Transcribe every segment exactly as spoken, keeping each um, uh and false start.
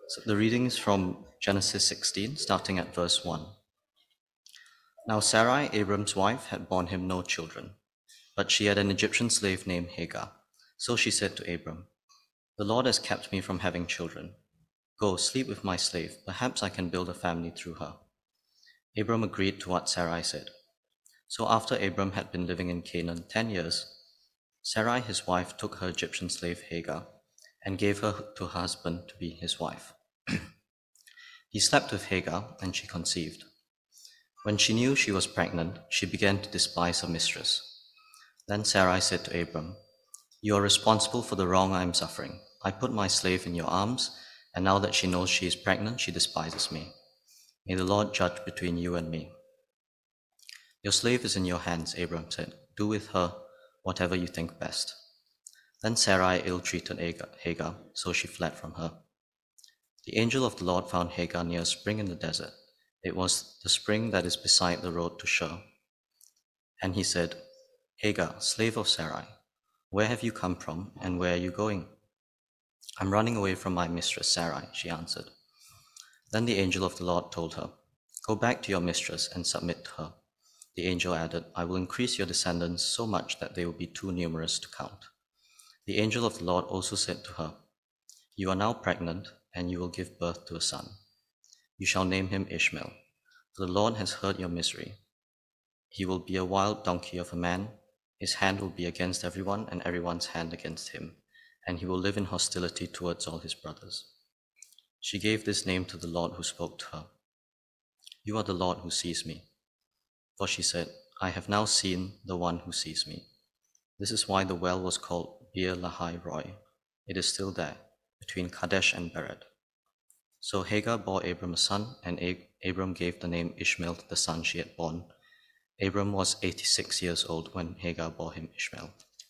So the reading is from Genesis sixteen, starting at verse one. Now Sarai, Abram's wife, had borne him no children, but she had an Egyptian slave named Hagar. So she said to Abram, "The Lord has kept me from having children. Go, sleep with my slave. Perhaps I can build a family through her." Abram agreed to what Sarai said. So after Abram had been living in Canaan ten years, Sarai, his wife, took her Egyptian slave Hagar and gave her to her husband to be his wife. He slept with Hagar, and she conceived. When she knew she was pregnant, she began to despise her mistress. Then Sarai said to Abram, "You are responsible for the wrong I am suffering. I put my slave in your arms, and now that she knows she is pregnant, she despises me. May the Lord judge between you and me." "Your slave is in your hands," Abram said. "Do with her whatever you think best." Then Sarai ill-treated Hagar, so she fled from her. The angel of the Lord found Hagar near a spring in the desert. It was the spring that is beside the road to Shur. And he said, "Hagar, slave of Sarai, where have you come from, and where are you going?" "I'm running away from my mistress Sarai," she answered. Then the angel of the Lord told her, "Go back to your mistress and submit to her." The angel added, "I will increase your descendants so much that they will be too numerous to count." The angel of the Lord also said to her, "You are now pregnant, and you will give birth to a son. You shall name him Ishmael, for the Lord has heard your misery. He will be a wild donkey of a man. His hand will be against everyone, and everyone's hand against him, and he will live in hostility towards all his brothers." She gave this name to the Lord who spoke to her. "You are the Lord who sees me." For she said, "I have now seen the one who sees me." This is why the well was called Beer Lahai Roi. It is still there, between Kadesh and Bered. So Hagar bore Abram a son, and Abram gave the name Ishmael to the son she had born. Abram was eighty-six years old when Hagar bore him Ishmael.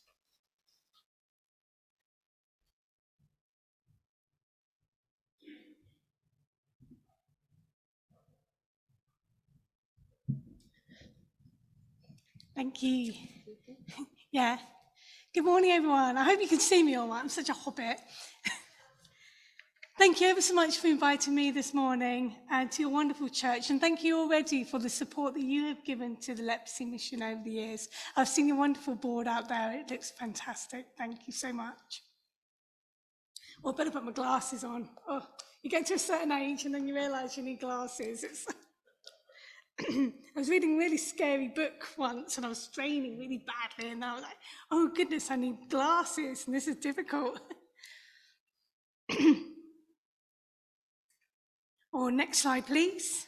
Thank you. Yeah. Good morning, everyone. I hope you can see me all right. I'm such a hobbit. Thank you ever so much for inviting me this morning and to your wonderful church. And thank you already for the support that you have given to the leprosy mission over the years. I've seen your wonderful board out there. It looks fantastic. Thank you so much. Well, I better put my glasses on. Oh, you get to a certain age and then you realise you need glasses. It's I was reading a really scary book once and I was straining really badly, and I was like, oh goodness, I need glasses and this is difficult. Or next slide, please.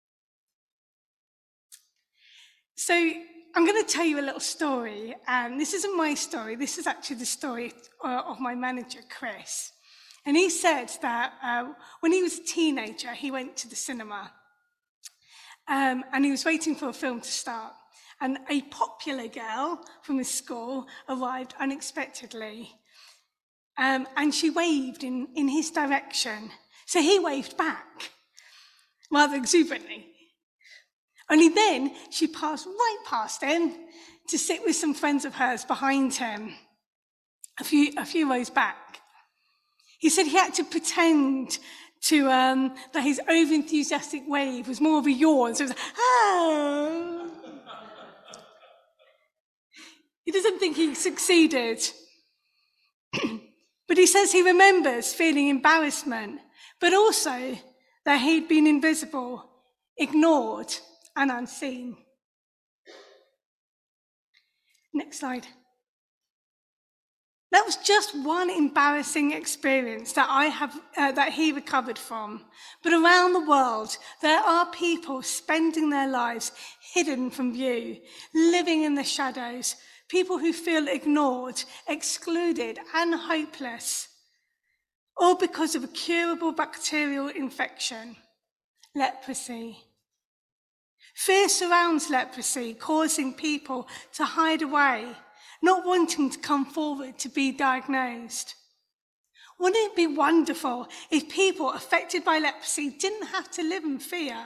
So I'm going to tell you a little story, and this isn't my story. This is actually the story uh, of my manager, Chris. And he said that uh, when he was a teenager, he went to the cinema. Um, and he was waiting for a film to start. And a popular girl from his school arrived unexpectedly. Um, and she waved in, in his direction. So he waved back, rather exuberantly. Only then she passed right past him to sit with some friends of hers behind him, a few, a few rows back. He said he had to pretend to um, that his over-enthusiastic wave was more of a yawn, so it was like, ah. He doesn't think he succeeded. But he says he remembers feeling embarrassment, but also that he'd been invisible, ignored, and unseen. Next slide. That was just one embarrassing experience that I have, uh, that he recovered from. But around the world, there are people spending their lives hidden from view, living in the shadows, people who feel ignored, excluded, and hopeless, all because of a curable bacterial infection, leprosy. Fear surrounds leprosy, causing people to hide away, not wanting to come forward to be diagnosed. Wouldn't it be wonderful if people affected by leprosy didn't have to live in fear?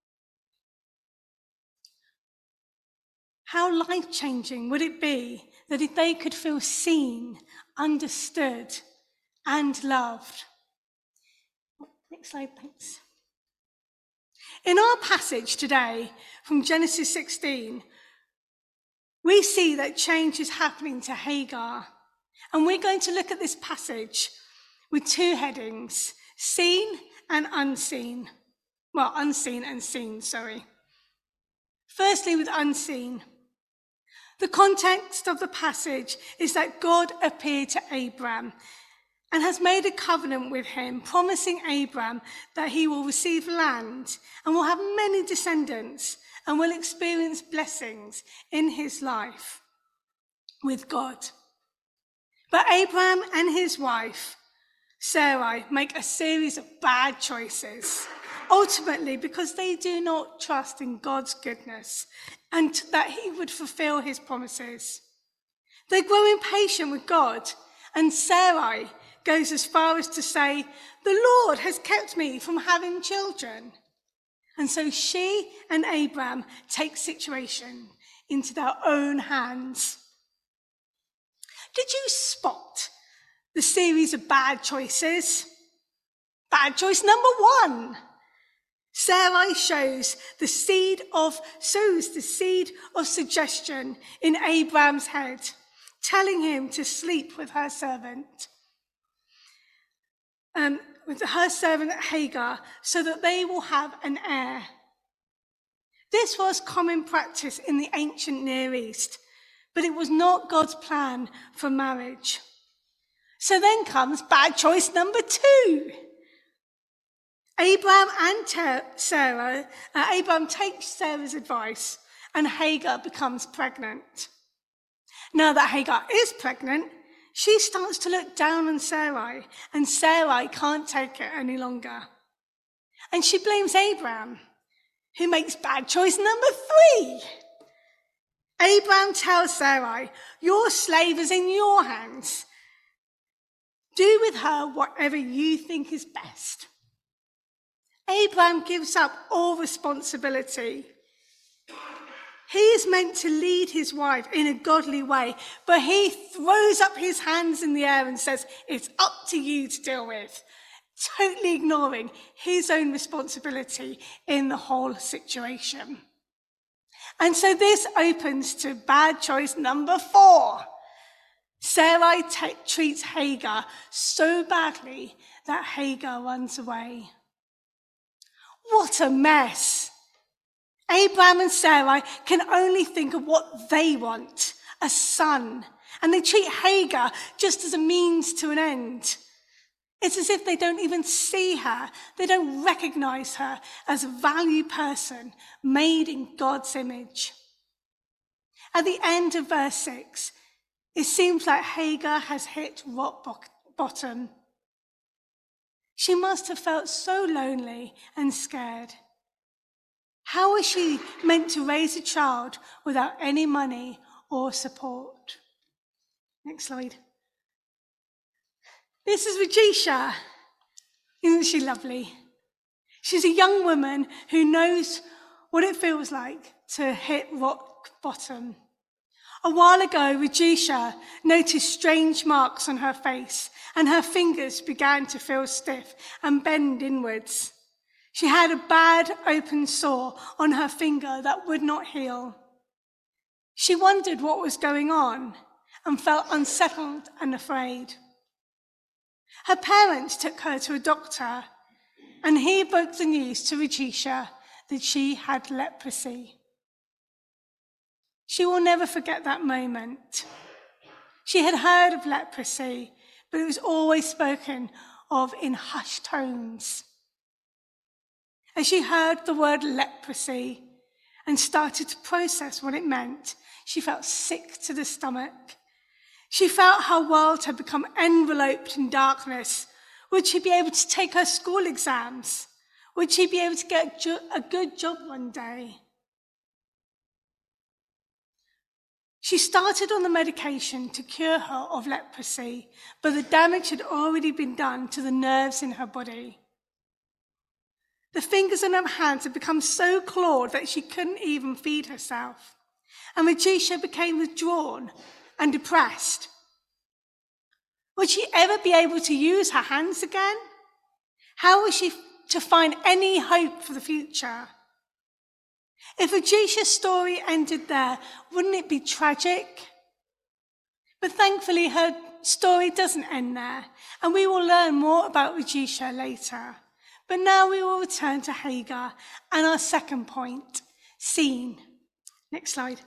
How life-changing would it be that if they could feel seen, understood, and loved? Next slide, thanks. In our passage today from Genesis sixteen, we see that change is happening to Hagar. And we're going to look at this passage with two headings, seen and unseen. Well, unseen and seen, sorry. Firstly, with unseen. The context of the passage is that God appeared to Abraham and has made a covenant with him, promising Abraham that he will receive land and will have many descendants and will experience blessings in his life with God. But Abraham and his wife, Sarai, make a series of bad choices, ultimately because they do not trust in God's goodness and that he would fulfill his promises. They grow impatient with God, and Sarai goes as far as to say, "The Lord has kept me from having children." And so she and Abraham take the situation into their own hands. Did you spot the series of bad choices? Bad choice number one. Sarai shows the seed of, sows the seed of suggestion in Abraham's head, telling him to sleep with her servant, um, with her servant Hagar, so that they will have an heir. This was common practice in the ancient Near East, but it was not God's plan for marriage. So then comes bad choice number two. Abraham and Sarah, uh, Abraham takes Sarah's advice and Hagar becomes pregnant. Now that Hagar is pregnant, she starts to look down on Sarai, and Sarai can't take it any longer. And she blames Abraham, who makes bad choice number three. Abraham tells Sarai, "Your slave is in your hands. Do with her whatever you think is best." Abraham gives up all responsibility. He is meant to lead his wife in a godly way, but he throws up his hands in the air and says, "It's up to you to deal with," totally ignoring his own responsibility in the whole situation. And so this opens to bad choice number four. Sarai t- treats Hagar so badly that Hagar runs away. What a mess. Abraham and Sarai can only think of what they want, a son, and they treat Hagar just as a means to an end. It's as if they don't even see her. They don't recognize her as a valued person made in God's image. At the end of verse six, it seems like Hagar has hit rock bottom. She must have felt so lonely and scared. How was she meant to raise a child without any money or support? Next slide. This is Rajisha. Isn't she lovely? She's a young woman who knows what it feels like to hit rock bottom. A while ago, Rajisha noticed strange marks on her face, and her fingers began to feel stiff and bend inwards. She had a bad open sore on her finger that would not heal. She wondered what was going on and felt unsettled and afraid. Her parents took her to a doctor, and he broke the news to Rajisha that she had leprosy. She will never forget that moment. She had heard of leprosy, but it was always spoken of in hushed tones. As she heard the word leprosy and started to process what it meant, she felt sick to the stomach. She felt her world had become enveloped in darkness. Would she be able to take her school exams? Would she be able to get a good job one day? She started on the medication to cure her of leprosy, but the damage had already been done to the nerves in her body. The fingers in her hands had become so clawed that she couldn't even feed herself. And Rajisha became withdrawn and depressed. Would she ever be able to use her hands again? How would she to find any hope for the future. If Rudisha's story ended there, wouldn't it be tragic? But thankfully, her story doesn't end there, and we will learn more about Rudisha later. But now we will return to Hagar and our second point, seen. Next slide.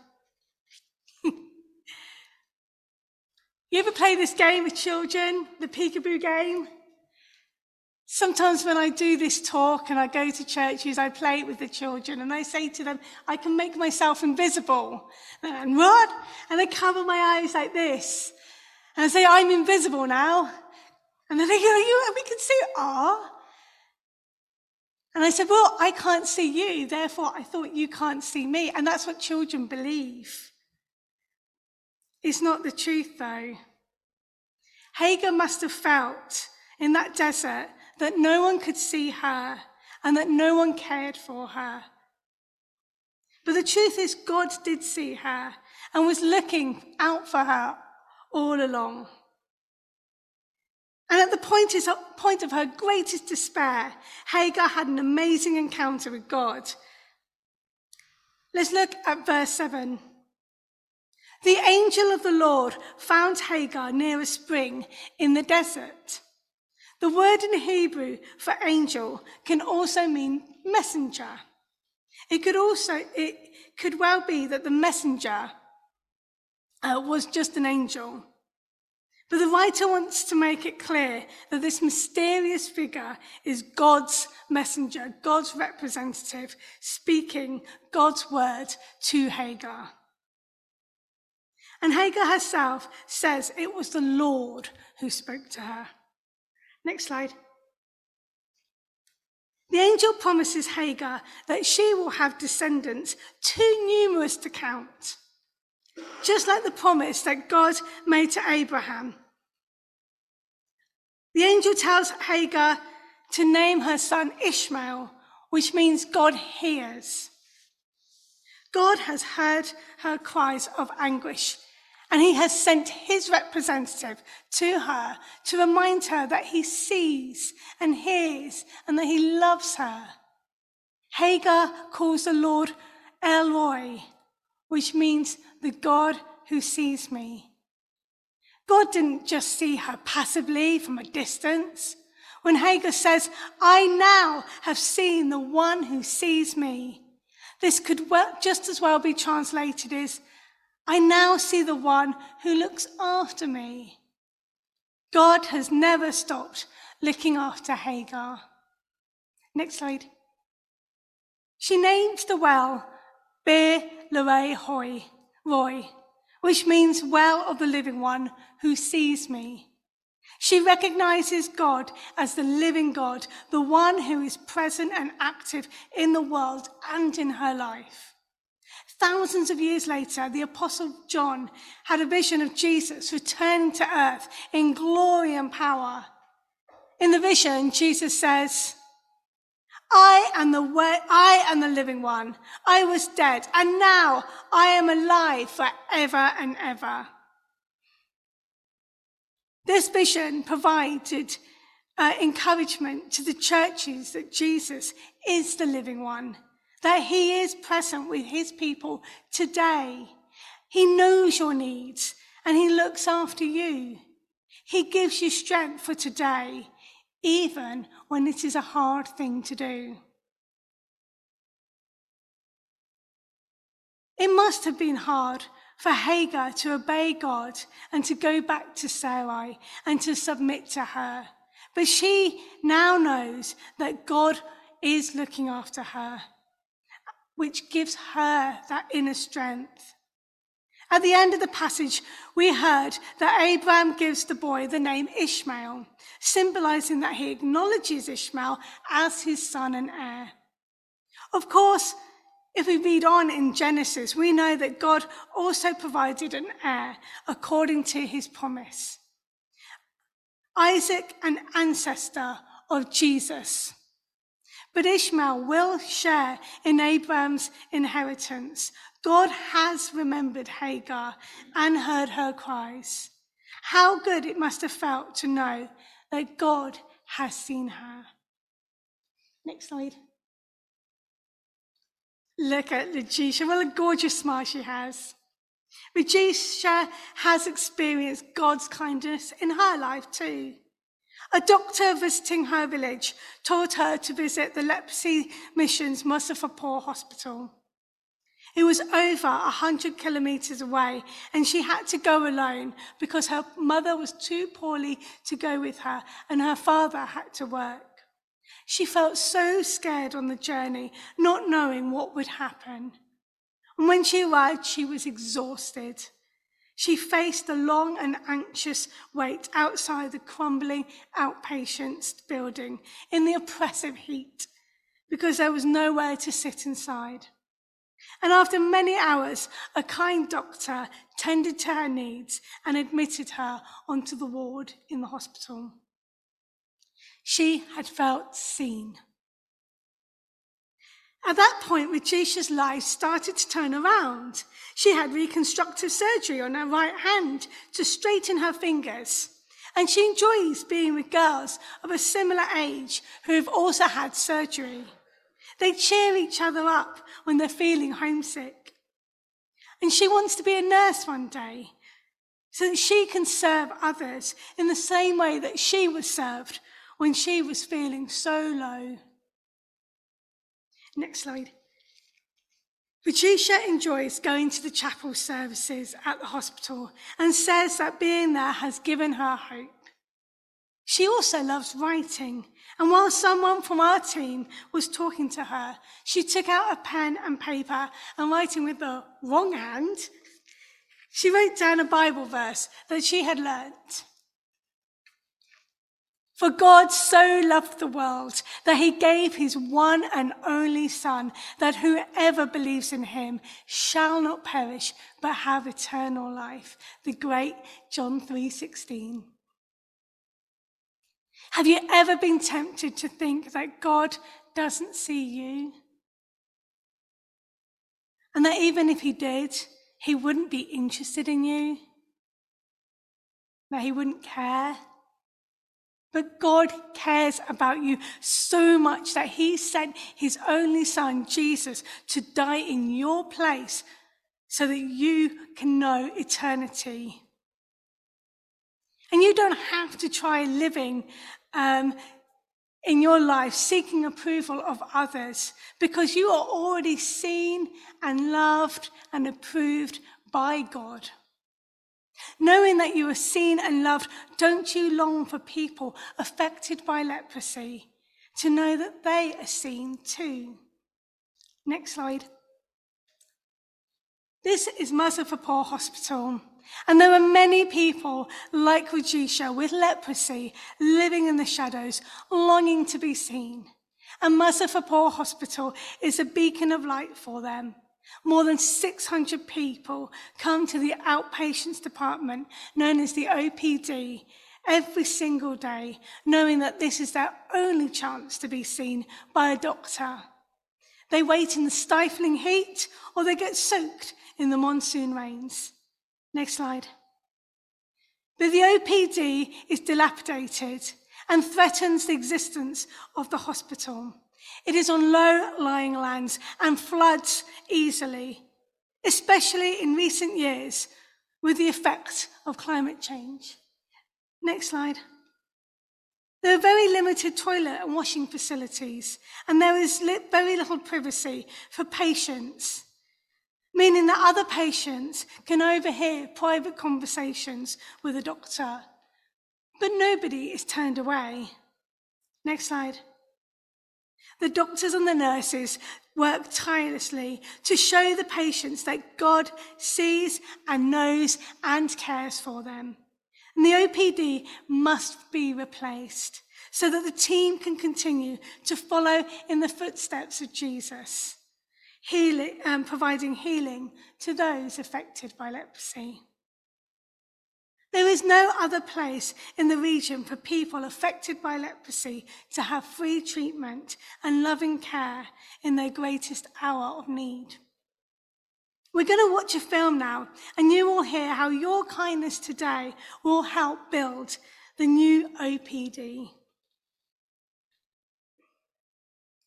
You ever play this game with children, the peekaboo game? Sometimes when I do this talk and I go to churches, I play it with the children and I say to them, I can make myself invisible. And what? And I cover my eyes like this. And I say, I'm invisible now. And then they go, you, we can see it. Ah. And I said, well, I can't see you, therefore I thought you can't see me. And that's what children believe. It's not the truth, though. Hagar must have felt in that desert that no one could see her and that no one cared for her. But the truth is, God did see her and was looking out for her all along. And at the point, is, point of her greatest despair, Hagar had an amazing encounter with God. Let's look at verse seven. The angel of the Lord found Hagar near a spring in the desert. The word in Hebrew for angel can also mean messenger. It could also, it could well be that the messenger uh, was just an angel. But the writer wants to make it clear that this mysterious figure is God's messenger, God's representative, speaking God's word to Hagar. And Hagar herself says it was the Lord who spoke to her. Next slide. The angel promises Hagar that she will have descendants too numerous to count, just like the promise that God made to Abraham. The angel tells Hagar to name her son Ishmael, which means God hears. God has heard her cries of anguish, and he has sent his representative to her to remind her that he sees and hears and that he loves her. Hagar calls the Lord El Roi, which means the God who sees me. God didn't just see her passively from a distance. When Hagar says, I now have seen the one who sees me, this could well, just as well be translated as, I now see the one who looks after me. God has never stopped looking after Hagar. Next slide. She named the well Beer Larei Hoi, Roy, which means well of the living one who sees me. She recognizes God as the living God, the one who is present and active in the world and in her life. Thousands of years later, the Apostle John had a vision of Jesus returning to earth in glory and power. In the vision, Jesus says, I am the way, I am the living one. I was dead, and now I am alive forever and ever. This vision provided uh, encouragement to the churches that Jesus is the living one, that he is present with his people today. He knows your needs and he looks after you. He gives you strength for today, even when it is a hard thing to do. It must have been hard for Hagar to obey God and to go back to Sarai and to submit to her. But she now knows that God is looking after her, which gives her that inner strength. At the end of the passage, we heard that Abraham gives the boy the name Ishmael, symbolizing that he acknowledges Ishmael as his son and heir. Of course, if we read on in Genesis, we know that God also provided an heir according to his promise. Isaac, an ancestor of Jesus. But Ishmael will share in Abraham's inheritance. God has remembered Hagar and heard her cries. How good it must have felt to know that God has seen her. Next slide. Look at Lucia. What a gorgeous smile she has. Lucia has experienced God's kindness in her life too. A doctor visiting her village told her to visit the Leprosy Mission's Muzaffarpur Hospital. It was over one hundred kilometres away, and she had to go alone because her mother was too poorly to go with her and her father had to work. She felt so scared on the journey, not knowing what would happen. And when she arrived, she was exhausted. She faced the long and anxious wait outside the crumbling outpatients building in the oppressive heat because there was nowhere to sit inside. And after many hours, a kind doctor tended to her needs and admitted her onto the ward in the hospital. She had felt seen. At that point, Lucia's life started to turn around. She had reconstructive surgery on her right hand to straighten her fingers. And she enjoys being with girls of a similar age who have also had surgery. They cheer each other up when they're feeling homesick. And she wants to be a nurse one day so that she can serve others in the same way that she was served when she was feeling so low. Next slide. Lucia enjoys going to the chapel services at the hospital and says that being there has given her hope. She also loves writing, and while someone from our team was talking to her, she took out a pen and paper and, writing with the wrong hand, she wrote down a Bible verse that she had learnt. For God so loved the world that he gave his one and only Son, that whoever believes in him shall not perish but have eternal life. The great John three sixteen. Have you ever been tempted to think that God doesn't see you? And that even if he did, he wouldn't be interested in you? That he wouldn't care? But God cares about you so much that he sent his only Son, Jesus, to die in your place so that you can know eternity. And you don't have to try living um, in your life seeking approval of others, because you are already seen and loved and approved by God. Knowing that you are seen and loved, don't you long for people affected by leprosy to know that they are seen too? Next slide. This is Muzaffarpur Hospital, and there are many people like Lucia with leprosy living in the shadows, longing to be seen. And Muzaffarpur Hospital is a beacon of light for them. More than six hundred people come to the outpatients department, known as the O P D, every single day, knowing that this is their only chance to be seen by a doctor. They wait in the stifling heat, or they get soaked in the monsoon rains. Next slide. But the O P D is dilapidated and threatens the existence of the hospital. It is on low-lying lands and floods easily, especially in recent years with the effects of climate change. Next slide. There are very limited toilet and washing facilities, and there is very little privacy for patients, meaning that other patients can overhear private conversations with a doctor, but nobody is turned away. Next slide. The doctors and the nurses work tirelessly to show the patients that God sees and knows and cares for them. And the O P D must be replaced so that the team can continue to follow in the footsteps of Jesus, healing, um, providing healing to those affected by leprosy. There is no other place in the region for people affected by leprosy to have free treatment and loving care in their greatest hour of need. We're going to watch a film now, and you will hear how your kindness today will help build the new O P D.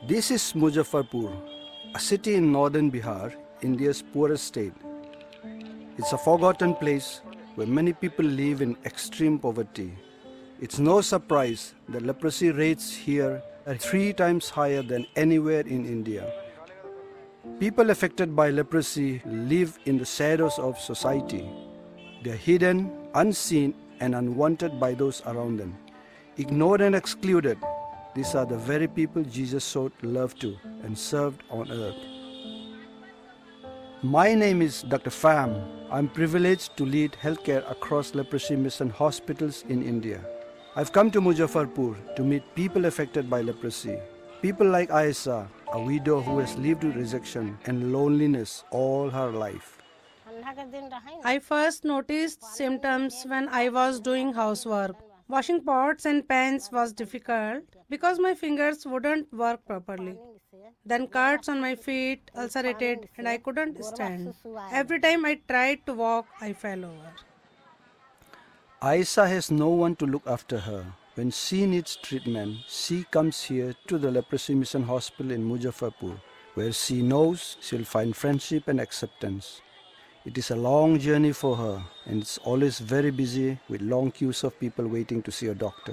This is Muzaffarpur, a city in northern Bihar, India's poorest state. It's a forgotten place where many people live in extreme poverty. It's no surprise that leprosy rates here are three times higher than anywhere in India. People affected by leprosy live in the shadows of society. They are hidden, unseen, and unwanted by those around them. Ignored and excluded, these are the very people Jesus showed love to and served on earth. My name is Doctor Pham. I'm privileged to lead healthcare across leprosy mission hospitals in India. I've come to Muzaffarpur to meet people affected by leprosy. People like Aisha, a widow who has lived with rejection and loneliness all her life. I first noticed symptoms when I was doing housework. Washing pots and pans was difficult because my fingers wouldn't work properly. Then cuts on my feet, ulcerated, and I couldn't stand. Every time I tried to walk, I fell over. Aisha has no one to look after her. When she needs treatment, she comes here to the Leprosy Mission Hospital in Muzaffarpur, where she knows she'll find friendship and acceptance. It is a long journey for her, and it's always very busy with long queues of people waiting to see a doctor.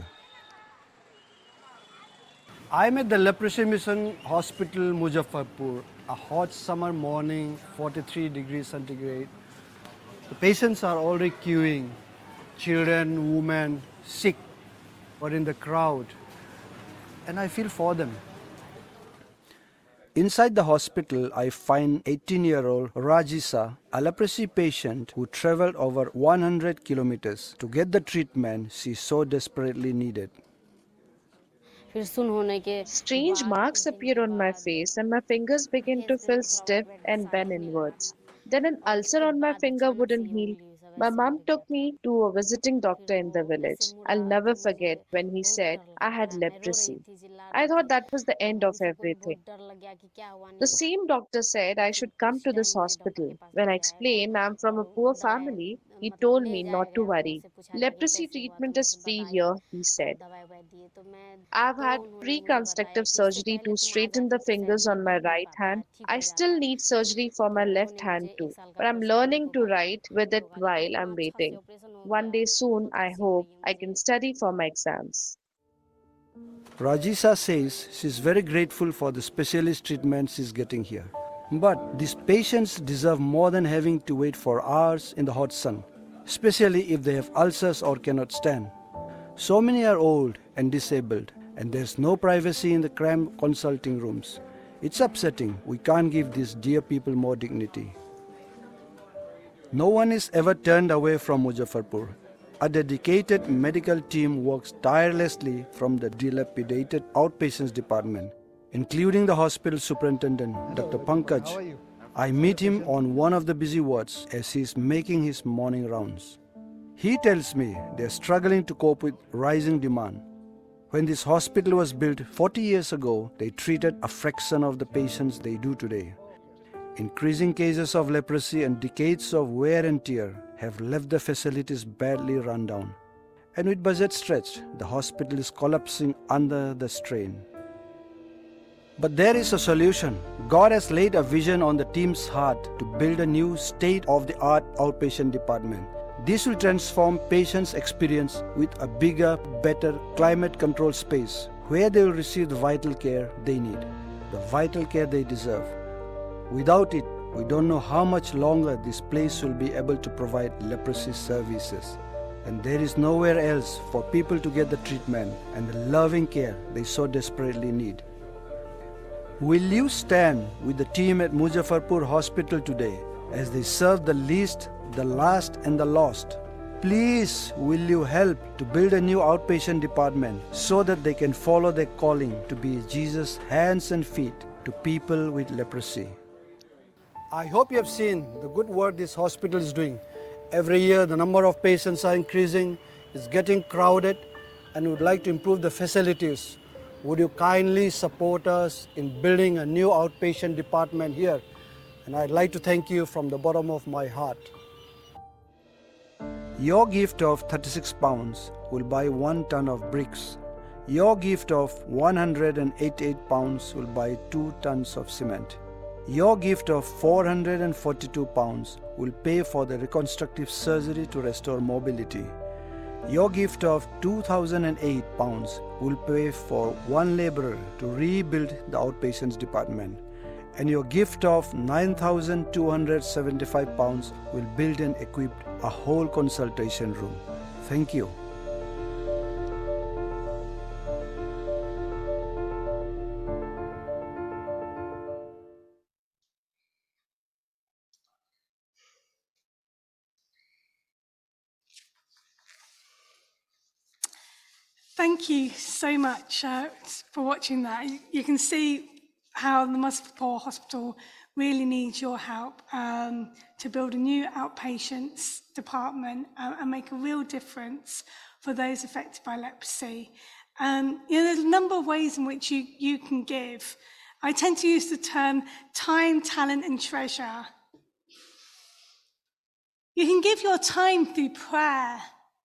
I'm at the Leprosy Mission Hospital, Muzaffarpur. A hot summer morning, forty-three degrees centigrade. The patients are already queuing. Children, women, sick, or in the crowd. And I feel for them. Inside the hospital, I find eighteen-year-old Rajisa, a leprosy patient who traveled over one hundred kilometers to get the treatment she so desperately needed. Strange marks appear on my face and my fingers begin to feel stiff and bend inwards. Then an ulcer on my finger wouldn't heal. My mom took me to a visiting doctor in the village. I'll never forget when he said I had leprosy. I thought that was the end of everything. The same doctor said I should come to this hospital. When I explained I'm from a poor family, he told me not to worry. Leprosy treatment is free here, he said. I've had reconstructive surgery to straighten the fingers on my right hand. I still need surgery for my left hand too, but I'm learning to write with it while I'm waiting. One day soon, I hope, I can study for my exams. Rajisa says she's very grateful for the specialist treatment she's getting here. But these patients deserve more than having to wait for hours in the hot sun, especially if they have ulcers or cannot stand. So many are old and disabled, and there's no privacy in the cramped consulting rooms. It's upsetting. We can't give these dear people more dignity. No one is ever turned away from Muzaffarpur. A dedicated medical team works tirelessly from the dilapidated outpatients department, including the hospital superintendent, Doctor Pankaj. I meet him on one of the busy wards as he is making his morning rounds. He tells me they are struggling to cope with rising demand. When this hospital was built forty years ago, they treated a fraction of the patients they do today. Increasing cases of leprosy and decades of wear and tear have left the facilities badly run down. And with budget stretched, the hospital is collapsing under the strain. But there is a solution. God has laid a vision on the team's heart to build a new state-of-the-art outpatient department. This will transform patients' experience with a bigger, better, climate-controlled space where they will receive the vital care they need, the vital care they deserve. Without it, we don't know how much longer this place will be able to provide leprosy services. And there is nowhere else for people to get the treatment and the loving care they so desperately need. Will you stand with the team at Muzaffarpur Hospital today as they serve the least, the last and the lost? Please, will you help to build a new outpatient department so that they can follow their calling to be Jesus' hands and feet to people with leprosy? I hope you have seen the good work this hospital is doing. Every year the number of patients are increasing, it's getting crowded, and we would like to improve the facilities. Would you kindly support us in building a new outpatient department here? And I'd like to thank you from the bottom of my heart. Your gift of thirty-six pounds will buy one ton of bricks. Your gift of one hundred eighty-eight pounds will buy two tons of cement. Your gift of four hundred forty-two pounds will pay for the reconstructive surgery to restore mobility. Your gift of two thousand eight pounds will pay for one labourer to rebuild the outpatients department. And your gift of nine thousand two hundred seventy-five pounds will build and equip a whole consultation room. Thank you. Thank you so much uh, for watching that. You, you can see how the Muswell's Hospital really needs your help um, to build a new outpatients department uh, and make a real difference for those affected by leprosy. Um, you know, there's a number of ways in which you, you can give. I tend to use the term time, talent, and treasure. You can give your time through prayer.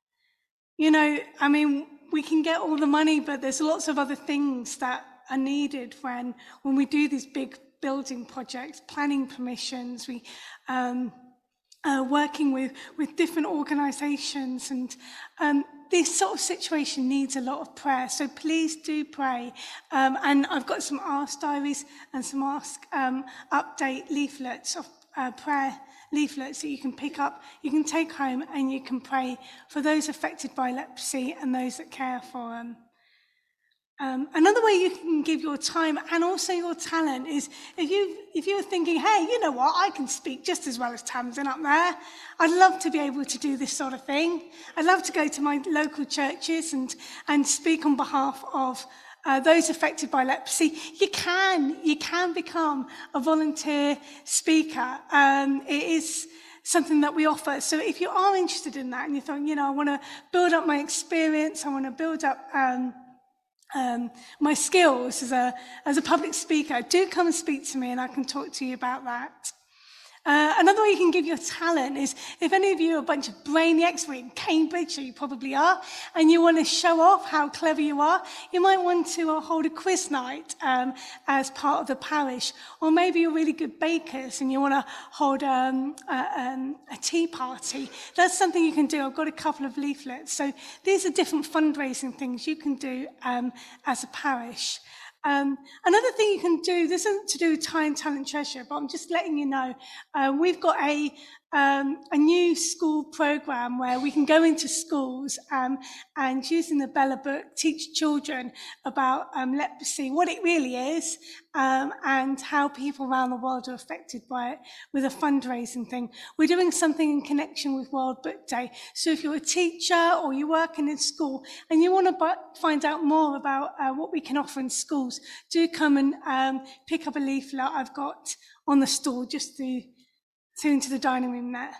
You know, I mean, we can get all the money, but there's lots of other things that are needed when, when we do these big building projects, planning permissions, we um, uh, working with, with different organisations, and um, this sort of situation needs a lot of prayer. So please do pray. Um, and I've got some Ask Diaries and some Ask um, Update leaflets of uh, prayer leaflets that you can pick up, you can take home, and you can pray for those affected by leprosy and those that care for them. Um, another way you can give your time and also your talent is if you if you're thinking, hey, you know what, I can speak just as well as Tamsin up there. I'd love to be able to do this sort of thing. I'd love to go to my local churches and and speak on behalf of Uh, those affected by leprosy. You can, you can become a volunteer speaker. Um, it is something that we offer. So if you are interested in that and you thought, you know, I want to build up my experience, I want to build up um, um, my skills as a as a public speaker, do come and speak to me and I can talk to you about that. Uh, another way you can give your talent is if any of you are a bunch of brainiacs, we're in Cambridge, so you probably are, and you want to show off how clever you are, you might want to uh, hold a quiz night um, as part of the parish. Or maybe you're really good bakers and you want to hold um, a, um, a tea party. That's something you can do. I've got a couple of leaflets. So these are different fundraising things you can do um, as a parish. Um, another thing you can do, this isn't to do with time, talent, treasure, but I'm just letting you know, uh, we've got a um, a new school program where we can go into schools um, and using the Bella book, teach children about um, leprosy, what it really is, um, and how people around the world are affected by it with a fundraising thing. We're doing something in connection with World Book Day. So if you're a teacher or you're working in school and you want to find out more about uh, what we can offer in schools, do come and um, pick up a leaflet I've got on the stall just to through into the dining room there.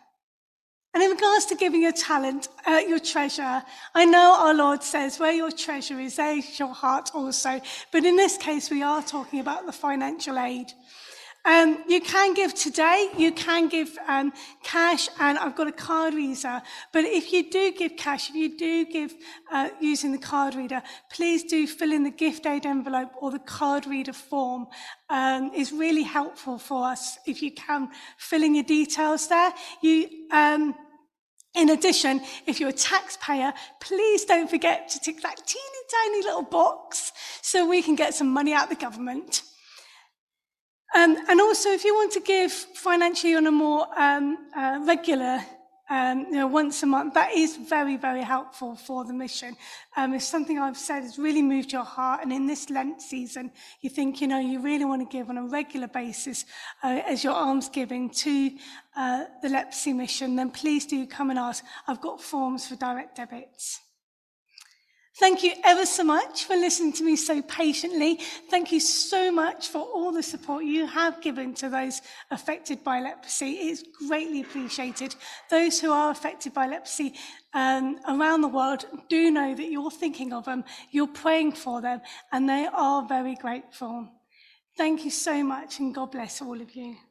And in regards to giving your talent, uh, your treasure, I know our Lord says, where your treasure is, there is your heart also. But in this case, we are talking about the financial aid. Um, you can give today, you can give um, cash, and I've got a card reader. But if you do give cash, if you do give uh, using the card reader, please do fill in the gift aid envelope or the card reader form. Um, it's really helpful for us if you can fill in your details there. You. Um, In addition, if you're a taxpayer, please don't forget to tick that teeny tiny little box so we can get some money out of the government. Um, and also, if you want to give financially on a more um, uh, regular, um, you know, once a month, that is very, very helpful for the mission. Um, it's something I've said has really moved your heart, and in this Lent season, you think, you know, you really want to give on a regular basis uh, as your almsgiving to uh, the leprosy mission, then please do come and ask. I've got forms for direct debits. Thank you ever so much for listening to me so patiently. Thank you so much for all the support you have given to those affected by leprosy. It's greatly appreciated. Those who are affected by leprosy um, around the world do know that you're thinking of them, you're praying for them, and they are very grateful. Thank you so much, and God bless all of you.